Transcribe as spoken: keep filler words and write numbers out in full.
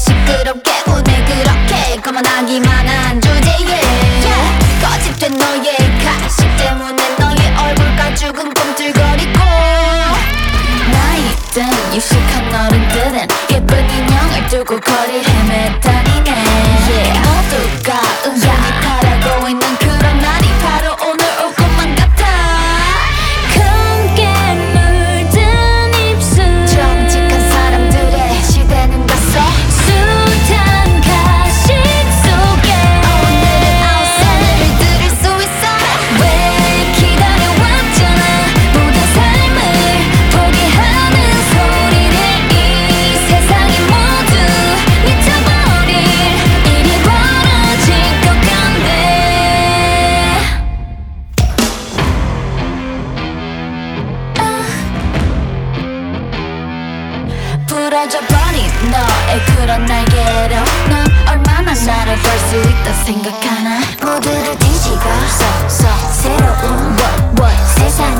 시끄럽게 오늘 그렇게 거만하기만 한 주제에 거짓된 너의 가식 때문에 너의 얼굴 가죽은 꿈틀거리고 나이든 유식한 어른들은 예쁜 인형을 두고 거리 헤매다니네 yeah. 모두가 은근히 바라고 있는 그런 날이 바로 오늘 올 것만 같아. 검게 물든 입술 정직한 사람들의 시대는 갔어. 숱한 가식 속에 오늘은 아웃사이드를 들을 수 있어. 왜 기다려왔잖아. 모든 삶을 포기하는 소리를 이 세상이 모두 미쳐버릴 일이 벌어질 것 같네. 부러져버린 너의 그런 날개로 넌 얼마나 나를 볼 수 있다 생각하나. 모두를 뒤집어 서 새로운 what, what, 세상을